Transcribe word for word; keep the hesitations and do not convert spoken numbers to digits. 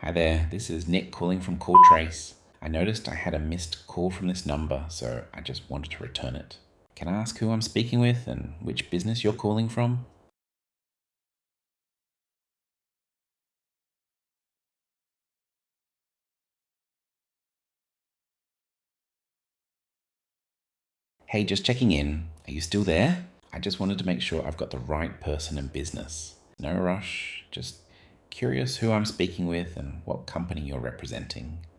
Hi there, this is Nick calling from CallTrace. I noticed I had a missed call from this number, so I just wanted to return it. Can I ask who I'm speaking with and which business you're calling from? Hey, just checking in. Are you still there? I just wanted to make sure I've got the right person in business. No rush, just curious who I'm speaking with and what company you're representing.